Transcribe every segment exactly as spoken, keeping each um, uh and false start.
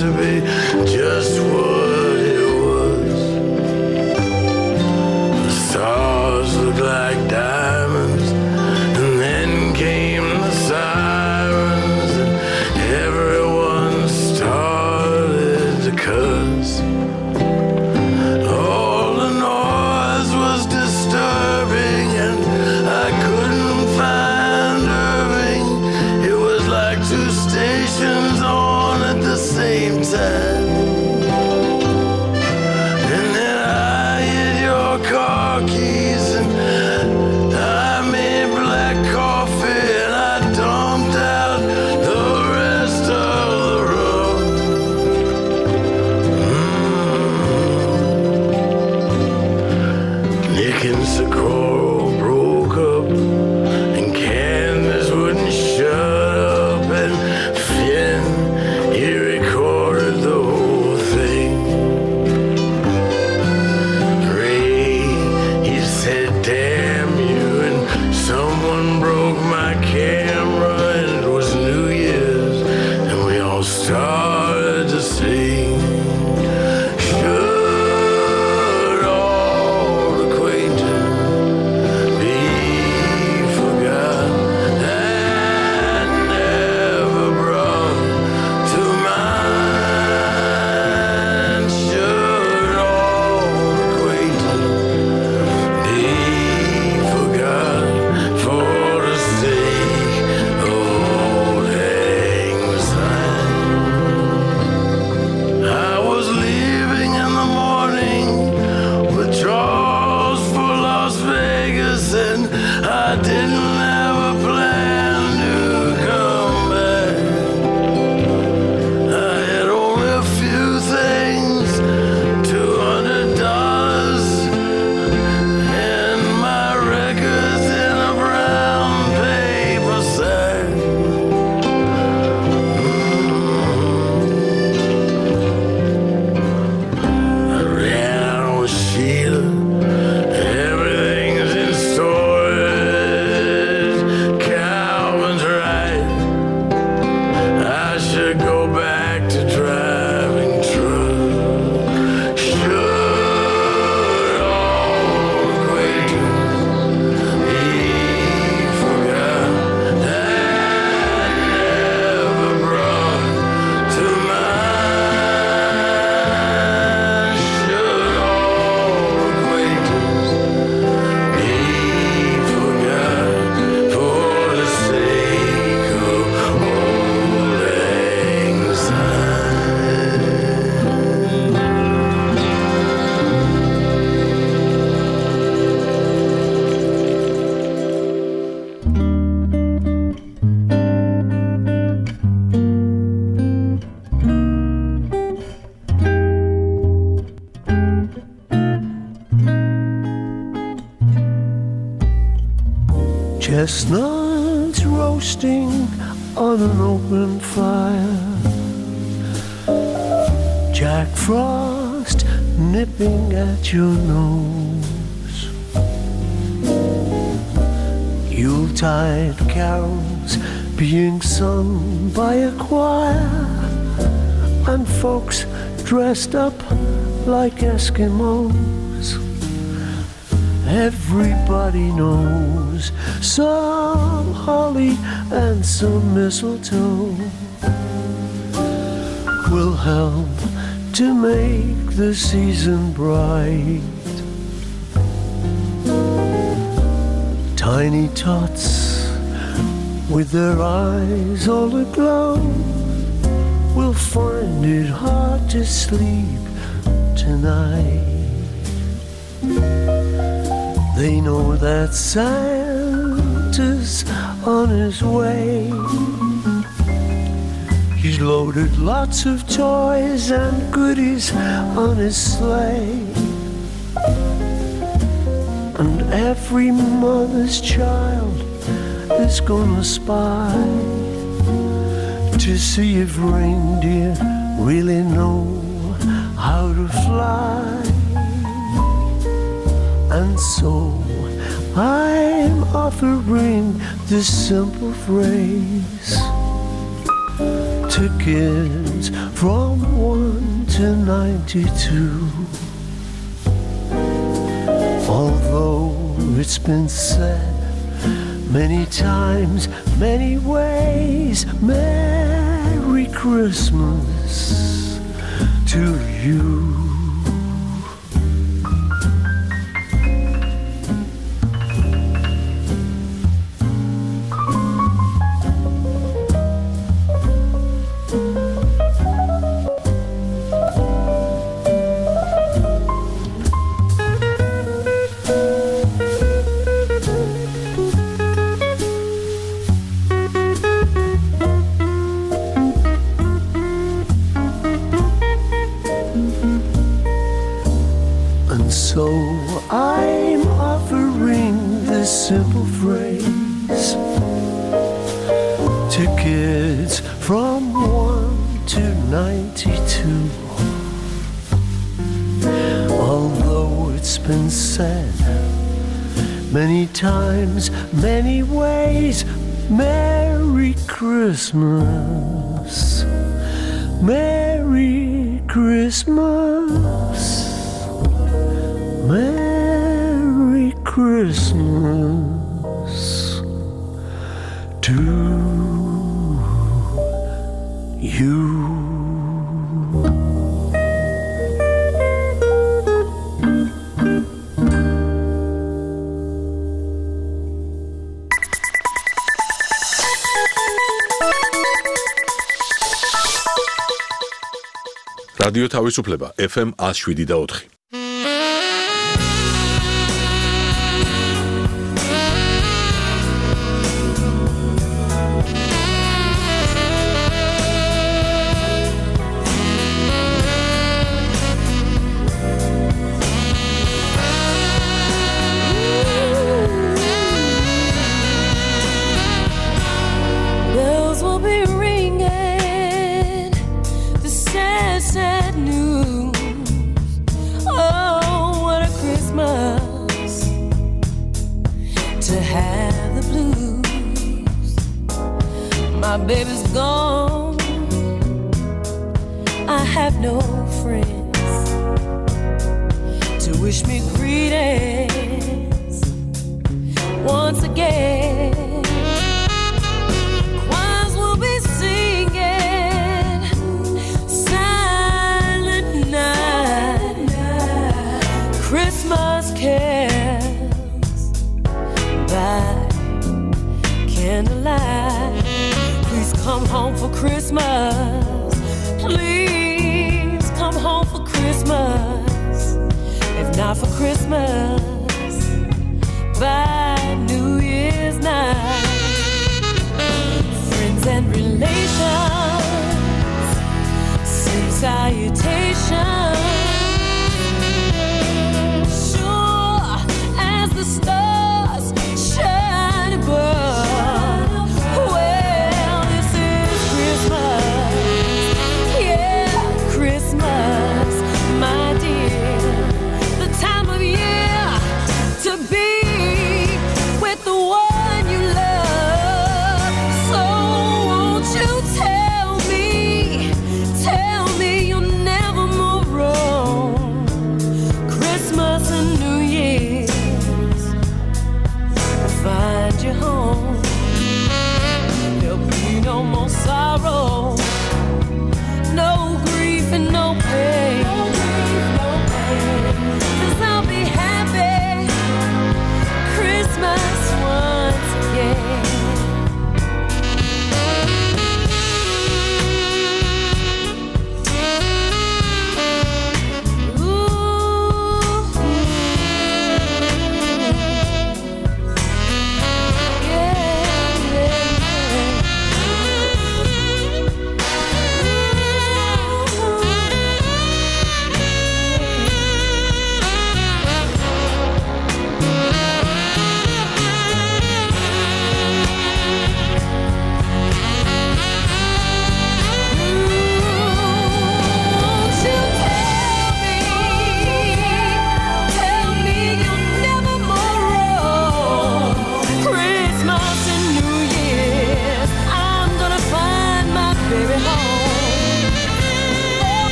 to be just what it was. The stars looked like diamonds, and then came the sirens, and everyone started to cuss. All the noise was disturbing, and I couldn't find Irving. It was like two stations on at the same time. And then I hit your car keys, and I made black coffee, and I dumped out the rest of the rum. Mm. Nick and Socorro broke up, and Candace wouldn't shut up, and Finn, he recorded the whole thing. Ray, he said, damn you, and someone broke my camera, and it was New Year's, and we all started to sing. Should old acquaintance be forgot and never brought to mind? Should old acquaintance be forgot for the sake of old anxiety? I was leaving in the morning with Charles for Las Vegas, and I didn't have a plan to come back. I had only a few things, two hundred dollars, and my records in a brown paper sack. I ran out with Sheila. Everything's in storage. Calvin's right. I should go back to driving truck. Should old acquaintance be forgot and never brought to mind? Should old acquaintance be forgot for the sake of old Chestnuts roasting on an open fire, Jack Frost nipping at your nose, Yuletide carols being sung by a choir, and folks dressed up like Eskimos. Everybody knows some holly and some mistletoe will help to make the season bright. Tiny tots with their eyes all aglow will find it hard to sleep tonight. They know that Santa's on his way. He's loaded lots of toys and goodies on his sleigh. And every mother's child is gonna spy to see if reindeer really know how to fly. And so I'm offering this simple phrase to tickets from one to ninety-two. Although it's been said many times, many ways, Merry Christmas to you. So I'm offering this simple phrase: tickets from one to ninety-two. Although it's been said many times, many ways, Merry Christmas, Merry Christmas, Merry Christmas to you. რადიო თავისუფლება ეფ ემ one oh seven და four. My baby's gone, I have no friends to wish me greetings once again. Choirs will be singing Silent Night, Christmas carols by candlelight. Please come home for Christmas. Please come home for Christmas. If not for Christmas, by New Year's night. Friends and relations send salutations. Sure as the stars shine above. Tell me you'll never move.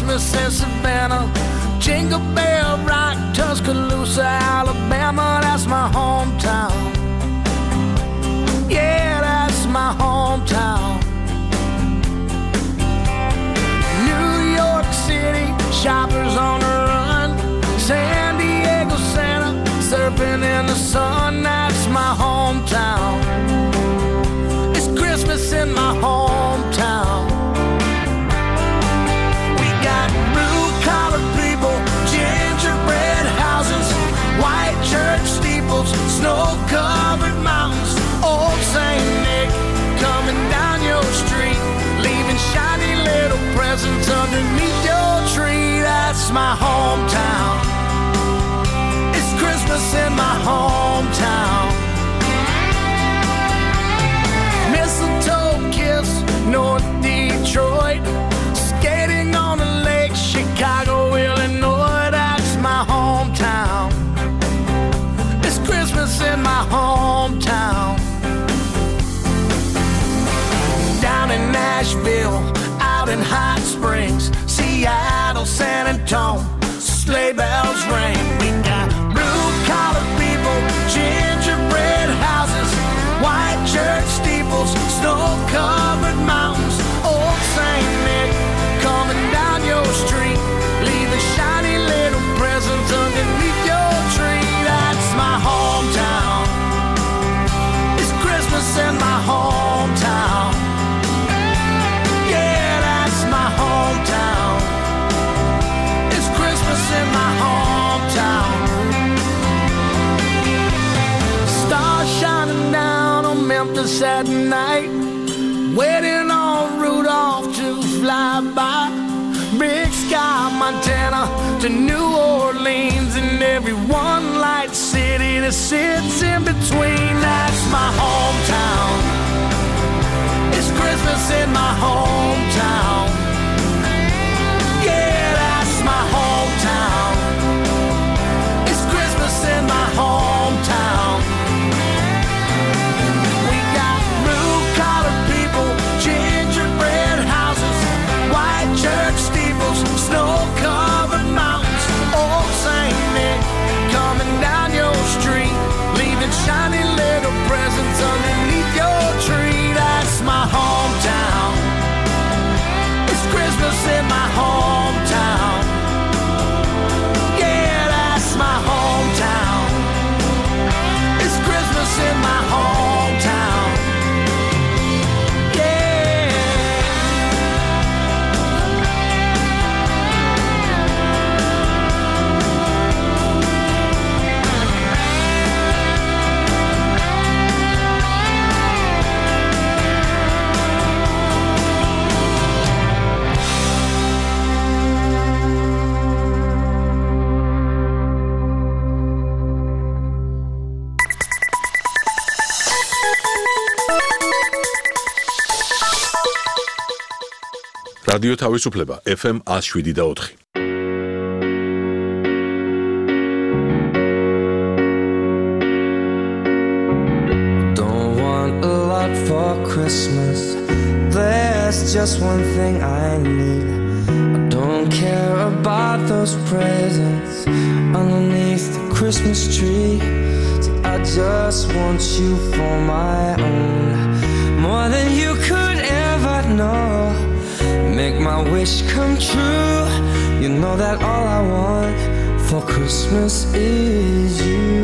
Christmas in Savannah, Jingle Bell Rock, Tuscaloosa, Alabama, that's my hometown. Yeah, that's my hometown. New York City, shoppers on the run, San Diego, Santa, surfing in the sun, that's my hometown. It's Christmas in my hometown. We got blue-collar people, gingerbread houses, white church steeples, snow-covered mountains, old Saint Nick coming down your street, leaving shiny little presents underneath your tree. That's my hometown. It's Christmas in my hometown. Mistletoe kiss, North Detroit, skating on the lake, Chicago, Illinois, that's my hometown. It's Christmas in my hometown. Down in Nashville, out in Hot Springs, Seattle, San Antonio, sleigh bells ring. We got blue-collar people, gingerbread houses, white church steeples, snow-covered mountains, old Saint Nick coming down your street, leaving shiny little presents underneath your tree. That's my hometown. It's Christmas in my hometown. Yeah, that's my hometown. It's Christmas in my hometown. Stars shining down on Memphis at night, waiting on Rudolph to fly by. Big Sky, Montana to New Orleans, and every one light city that sits in between. That's my hometown. It's Christmas in my hometown. Yeah, that's my hometown. It's Christmas in my hometown. We got blue-collar people, gingerbread houses, white church steeples, snow-covered mountains, old Saint Nick coming down your street, leaving shiny little presents underneath your tree. That's my hometown. It's Christmas in my hometown. Yeah, that's my hometown. It's Christmas in my hometown. Yeah. რადიო თავისუფლება ეფ ემ one oh seven და four. Don't want a lot for Christmas. There's just one thing I need. I don't care about those presents underneath the Christmas tree. See, I just want you for my own, more than you could ever know. Make my wish come true. You know that all I want for Christmas is you.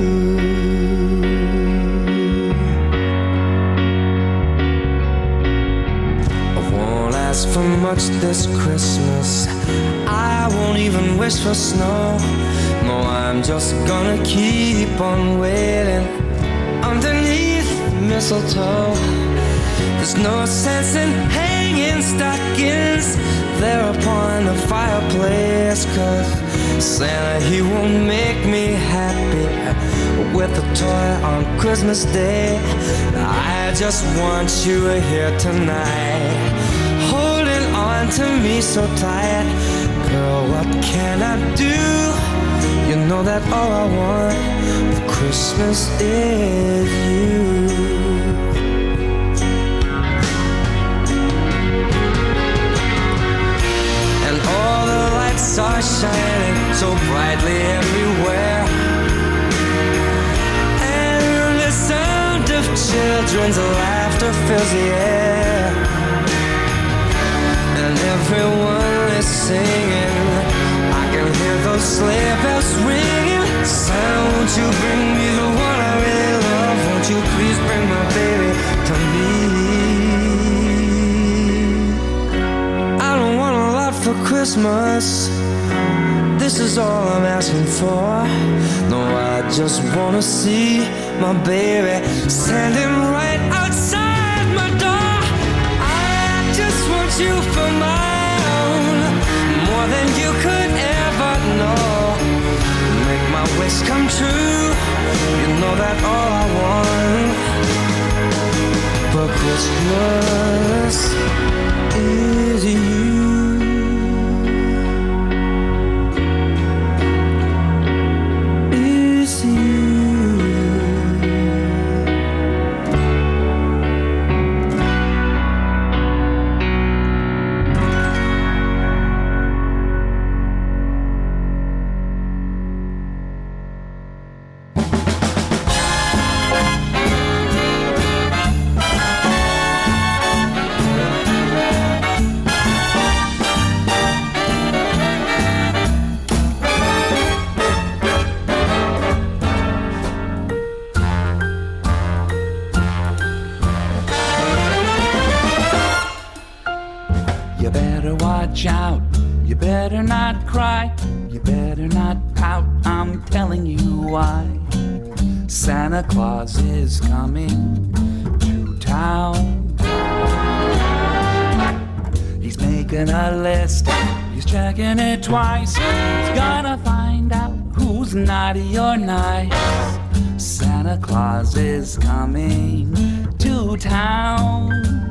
I won't ask for much this Christmas. I won't even wish for snow. No, I'm just gonna keep on waiting underneath the mistletoe. There's no sense in hanging stockings there upon the fireplace, 'cause Santa, he won't make me happy with a toy on Christmas Day. I just want you here tonight, holding on to me so tight. Girl, what can I do? You know that all I want for Christmas is you. And all the children's laughter fills the air, and everyone is singing. I can hear those sleigh bells ringing. Santa, won't you bring me the one I really love? Won't you please bring my baby to me? I don't want a lot for Christmas. This is all I'm asking for. No, I just wanna see my baby standing right outside my door. I just want you for my own, more than you could ever know. Make my wish come true. You know that all I want for Christmas is you. Santa Claus is coming to town. He's making a list, he's checking it twice. He's gonna find out who's naughty or nice. Santa Claus is coming to town.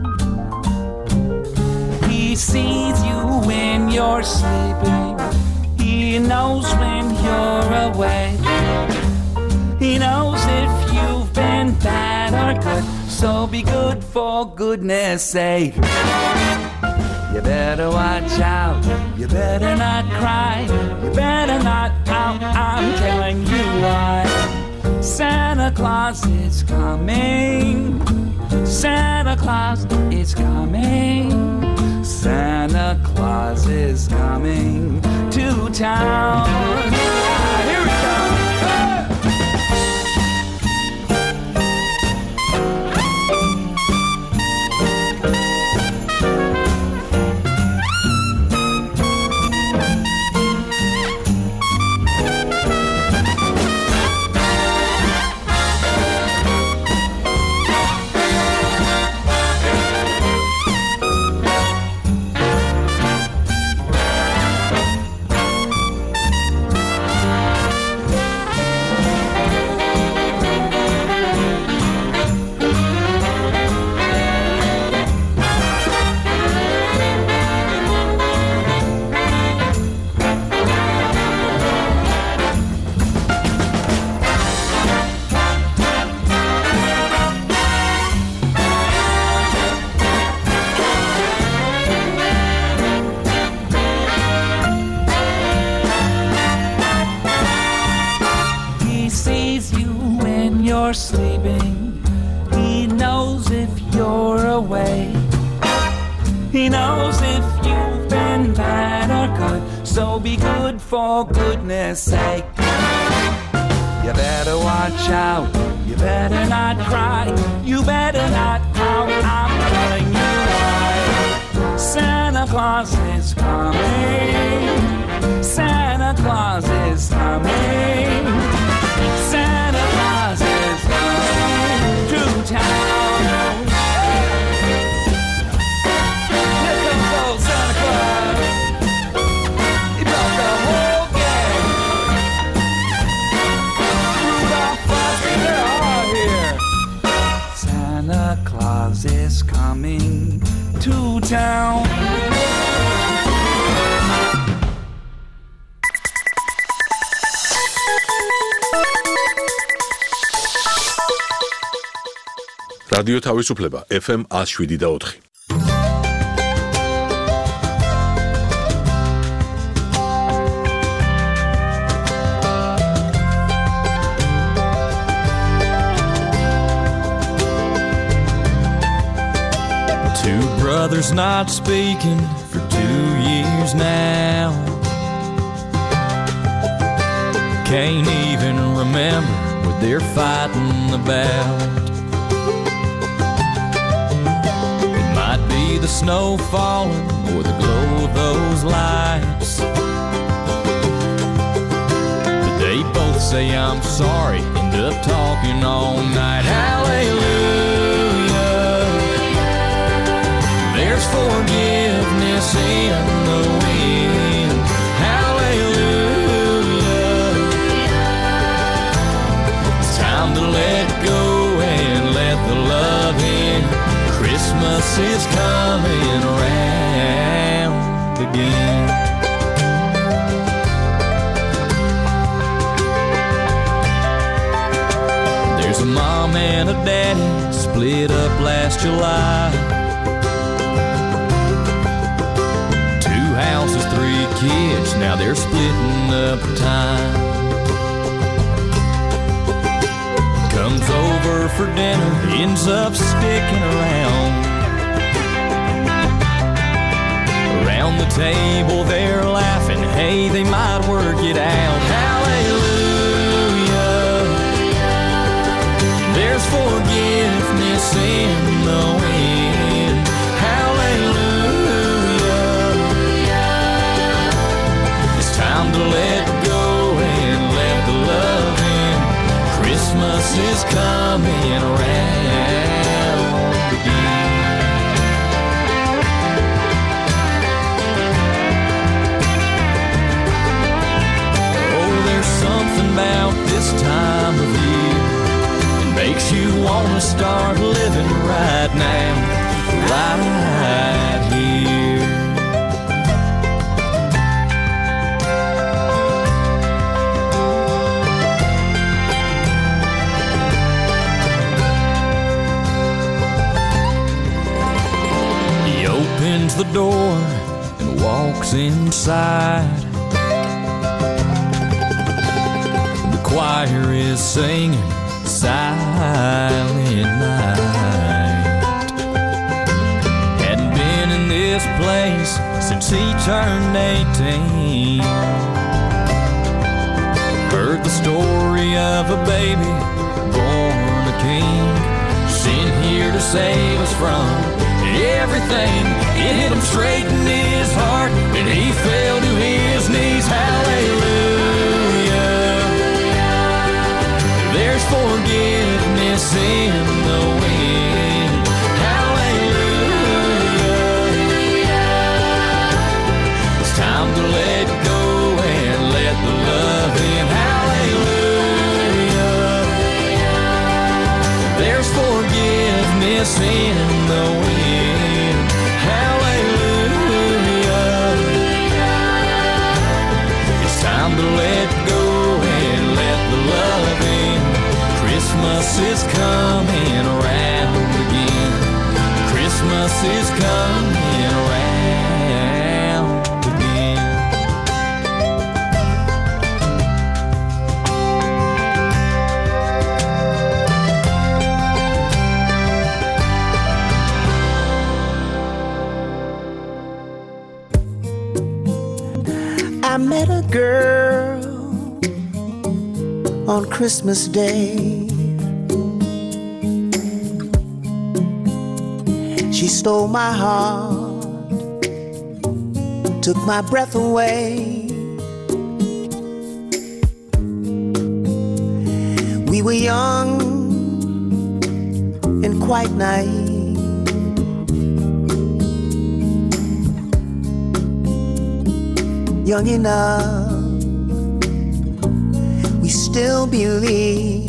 He sees you when you're sleeping. He knows when you're awake. He knows if you've been bad or good, so be good for goodness sake. You better watch out, you better not cry, you better not pout, I'm telling you why. Santa Claus is coming, Santa Claus is coming, Santa Claus is coming to town. Here we go. Sleeping, he knows if you're awake. He knows if you've been bad or good, so be good for goodness sake. You better watch out, you better not cry, you better not pout, I'm telling you why. Santa Claus is coming, Santa Claus is coming, Santa Claus is coming to town. Here comes old Santa Claus. He brought the whole gang. Rudolph, Frosty, they're all here. Santa Claus is coming to town. რადიო თავისუფლება ეფ ემ one oh seven და four. Mom's not speaking for two years now. Can't even remember what they're fighting about. It might be the snow falling or the glow of those lights, but they both say I'm sorry, end up talking all night. Hallelujah, there's forgiveness in the wind. Hallelujah, it's time to let go and let the love in. Christmas is coming around again. There's a mom and a daddy split up last July. Two houses, three kids, now they're splitting up time. Comes over for dinner, ends up sticking around. Around the table they're laughing, hey, they might work it out. Hallelujah, there's forgiveness in the wind. Hallelujah, it's time to let go and let the love in. Christmas is coming around again. Oh, there's something about this time of year that makes you want to start living right now, right here. Opens the door and walks inside. The choir is singing Silent Night. Hadn't been in this place since he turned eighteen. Heard the story of a baby born a king, sent here to save us from everything. It hit him straight in his heart and he fell to his knees. Hallelujah, there's forgiveness in the wind. Hallelujah, it's time to let go and let the love in. Hallelujah, there's forgiveness in the wind. Hallelujah, it's time to let go and let the love in. Christmas is coming around again. Christmas is coming around again. I met a girl on Christmas Day. She stole my heart, took my breath away. We were young and quite naive. Young enough, we still believe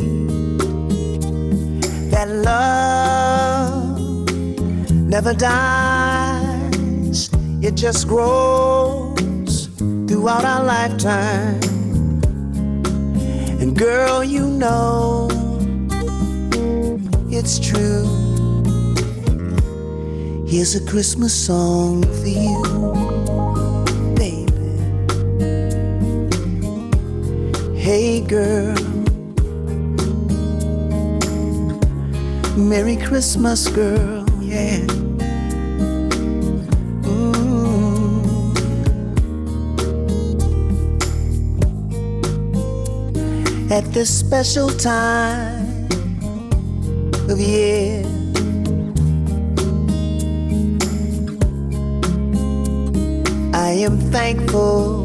that love never dies. It just grows throughout our lifetime. And girl, you know it's true. Here's a Christmas song for you. Hey girl, Merry Christmas girl, yeah. at this special time of year. I am thankful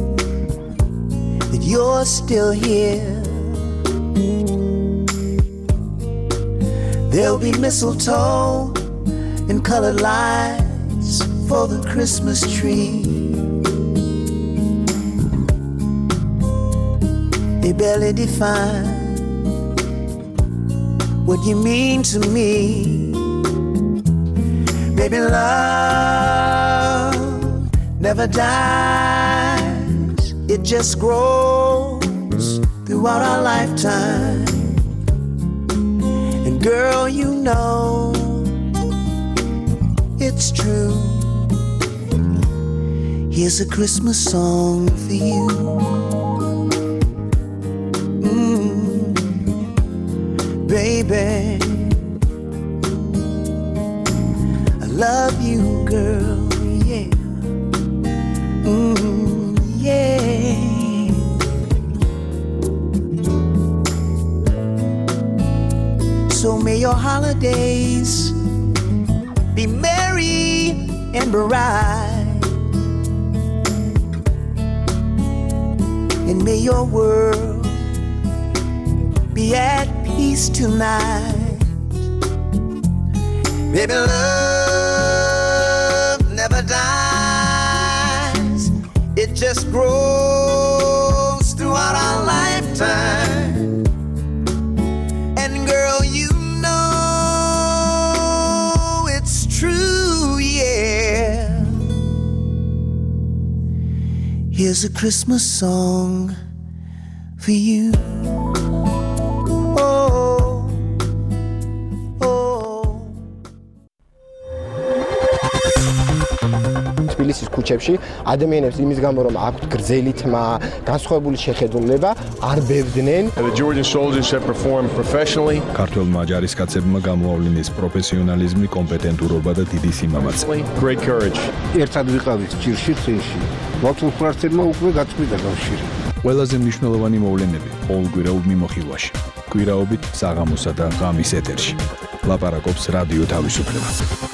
that you're still here. There'll be mistletoe and colored lights for the Christmas tree. They barely define what you mean to me. Baby, love never dies. It just grows throughout our lifetime. And girl, you know it's true. Here's a Christmas song for you. Mm, baby, I love you, girl, yeah. Mm, yeah. So may your holidays be merry and bright, and may your world be at peace tonight. Baby, love never dies. It just grows throughout our lifetime. And girl, you know it's true, yeah. Here's a Christmas song for you. Oh, oh. თბილისის ქუჩებში ადამიანებს იმის გამო რომ აქვთ გრძელი თმა, განსხვავებული შეხედულება, არ ბევდნენ. The Georgian soldiers have performed professionally. ქართველმა ჯარისკაცებმა გამოავლინეს პროფესიონალიზმი, კომპეტენტურობა და დიდი სიმამაცე. Great courage. ერთად ვიყავით ჭირში წინში. მართლმსვართებმა უკვე გაწყვიტა კავშირი. ყველაზე მნიშვნელოვანი მოვლენები ყოველკვირეულ მიმოხილვაში. კვირაობით საღამოსა და ღამის ეთერში. ლაპარაკობს რადიო თავისუფლება.